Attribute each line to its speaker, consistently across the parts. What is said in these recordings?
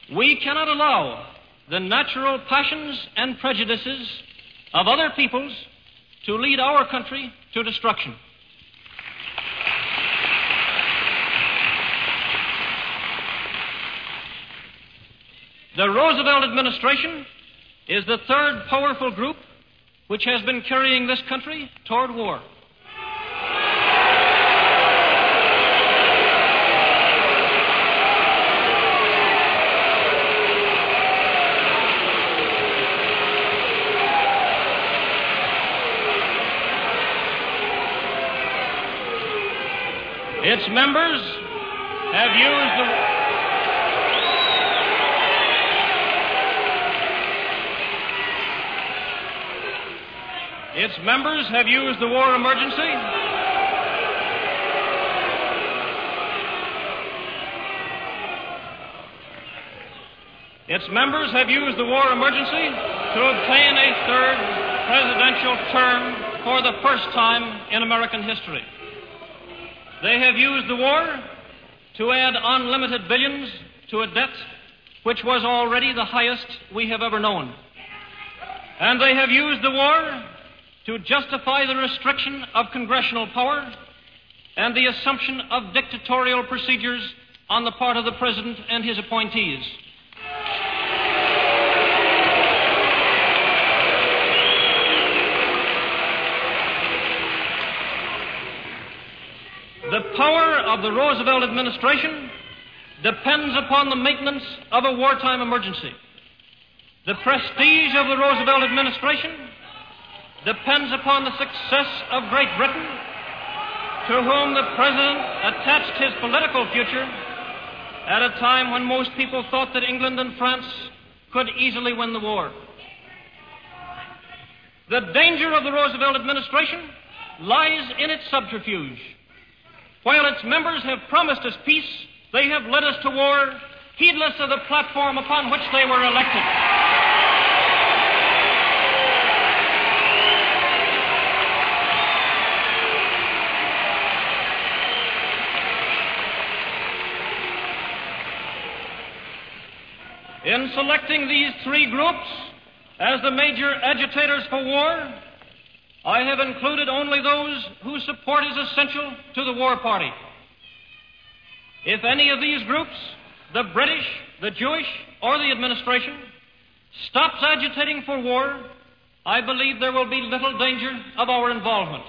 Speaker 1: We cannot allow the natural passions and prejudices of other peoples to lead our country to destruction. The Roosevelt administration is the third powerful group which has been carrying this country toward war. Its members have used the war emergency to obtain a third presidential term for the first time in American history. They have used the war to add unlimited billions to a debt which was already the highest we have ever known. And they have used the war to justify the restriction of congressional power and the assumption of dictatorial procedures on the part of the President and his appointees. The power of the Roosevelt administration depends upon the maintenance of a wartime emergency. The prestige of the Roosevelt administration depends upon the success of Great Britain, to whom the President attached his political future at a time when most people thought that England and France could easily win the war. The danger of the Roosevelt administration lies in its subterfuge. While its members have promised us peace, they have led us to war, heedless of the platform upon which they were elected. In selecting these three groups as the major agitators for war, I have included only those whose support is essential to the war party. If any of these groups, the British, the Jewish, or the administration, stops agitating for war, I believe there will be little danger of our involvement.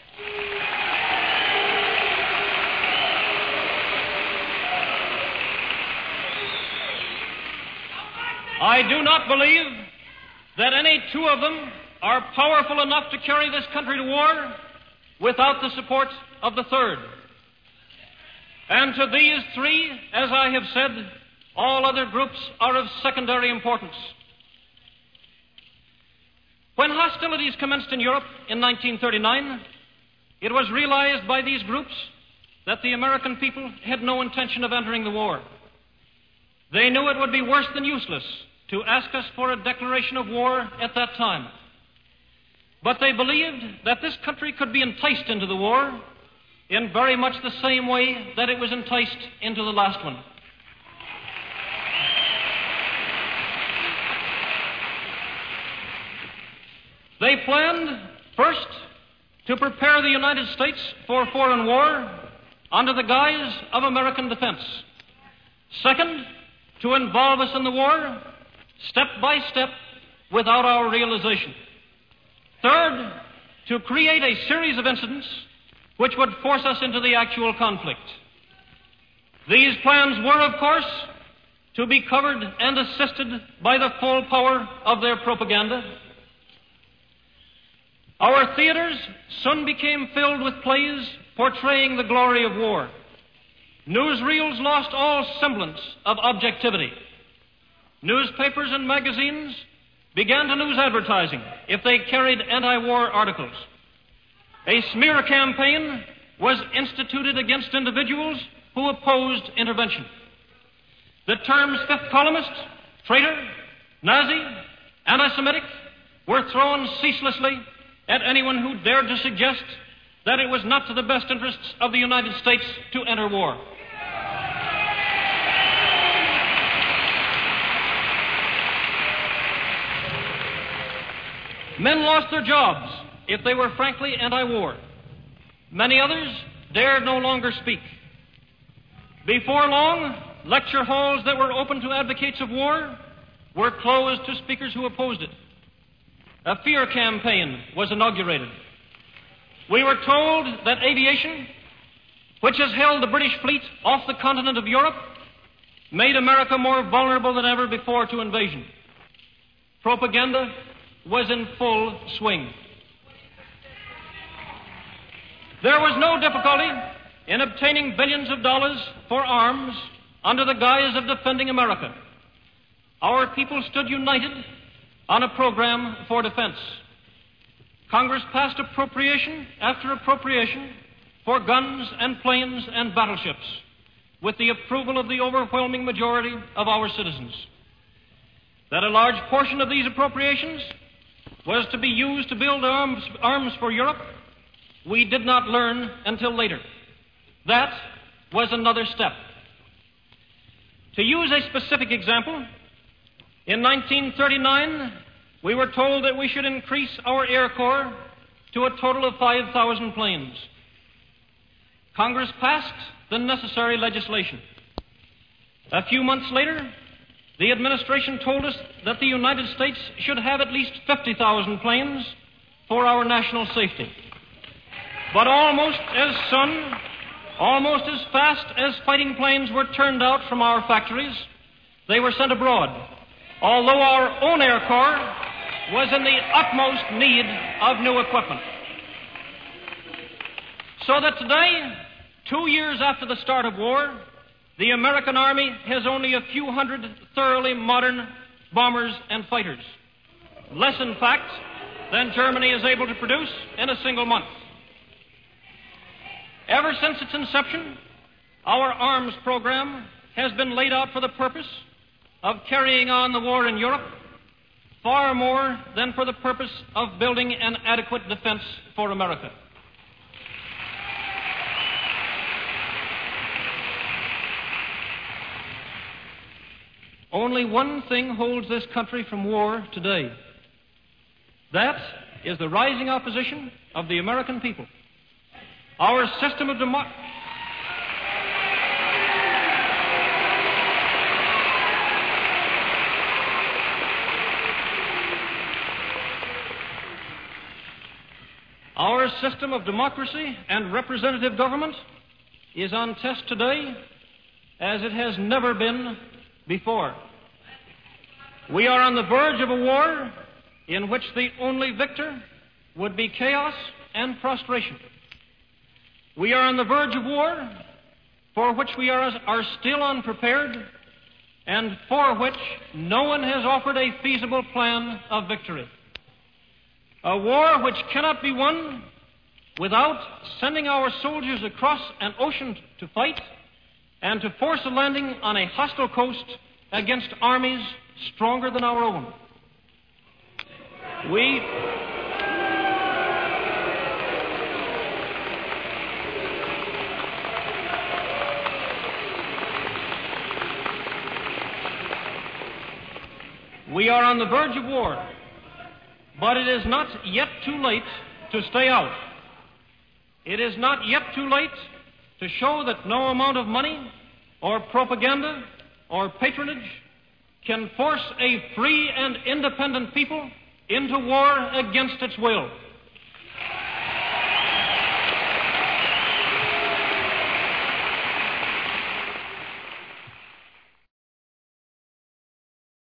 Speaker 1: I do not believe that any two of them are powerful enough to carry this country to war without the support of the third. And to these three, as I have said, all other groups are of secondary importance. When hostilities commenced in Europe in 1939, it was realized by these groups that the American people had no intention of entering the war. They knew it would be worse than useless to ask us for a declaration of war at that time. But they believed that this country could be enticed into the war in very much the same way that it was enticed into the last one. They planned, first, to prepare the United States for foreign war under the guise of American defense. Second, to involve us in the war step by step without our realization. Third, to create a series of incidents which would force us into the actual conflict. These plans were, of course, to be covered and assisted by the full power of their propaganda. Our theaters soon became filled with plays portraying the glory of war. Newsreels lost all semblance of objectivity. Newspapers and magazines began to lose advertising if they carried anti-war articles. A smear campaign was instituted against individuals who opposed intervention. The terms fifth columnist, traitor, Nazi, anti-Semitic were thrown ceaselessly at anyone who dared to suggest that it was not to the best interests of the United States to enter war. Men lost their jobs if they were frankly anti-war. Many others dared no longer speak. Before long, lecture halls that were open to advocates of war were closed to speakers who opposed it. A fear campaign was inaugurated. We were told that aviation, which has held the British fleet off the continent of Europe, made America more vulnerable than ever before to invasion. Propaganda was in full swing. There was no difficulty in obtaining billions of dollars for arms under the guise of defending America. Our people stood united on a program for defense. Congress passed appropriation after appropriation for guns and planes and battleships with the approval of the overwhelming majority of our citizens. That a large portion of these appropriations was to be used to build arms for Europe, we did not learn until later. That was another step. To use a specific example, in 1939, we were told that we should increase our Air Corps to a total of 5,000 planes. Congress passed the necessary legislation. A few months later, the administration told us that the United States should have at least 50,000 planes for our national safety. But almost as fast as fighting planes were turned out from our factories, they were sent abroad, although our own Air Corps was in the utmost need of new equipment. So that today, 2 years after the start of war, the American Army has only a few hundred thoroughly modern bombers and fighters. Less, in fact, than Germany is able to produce in a single month. Ever since its inception, our arms program has been laid out for the purpose of carrying on the war in Europe far more than for the purpose of building an adequate defense for America. Only one thing holds this country from war today. That is the rising opposition of the American people. Our system of democracy. Our system of democracy and representative government is on test today as it has never been before. We are on the verge of a war in which the only victor would be chaos and prostration. We are on the verge of war for which we are still unprepared and for which no one has offered a feasible plan of victory. A war which cannot be won without sending our soldiers across an ocean to fight and to force a landing on a hostile coast against armies stronger than our own. We are on the verge of war, but it is not yet too late to stay out. It is not yet too late to show that no amount of money or propaganda or patronage can force a free and independent people into war against its will.